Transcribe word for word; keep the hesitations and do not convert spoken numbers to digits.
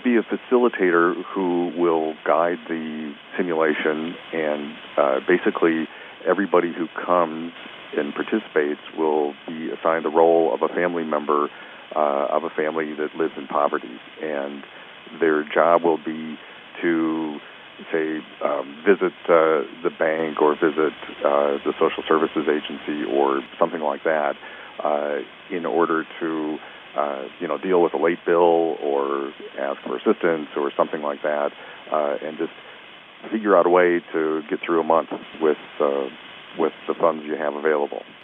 be a facilitator who will guide the simulation, and uh, basically everybody who comes and participates will be assigned the role of a family member uh, of a family that lives in poverty, and their job will be to, say, um, visit uh, the bank or visit uh, the social services agency or something like that uh, in order to, uh, you know, deal with a late bill or ask for assistance or something like that, uh, and just figure out a way to get through a month with uh, with the funds you have available.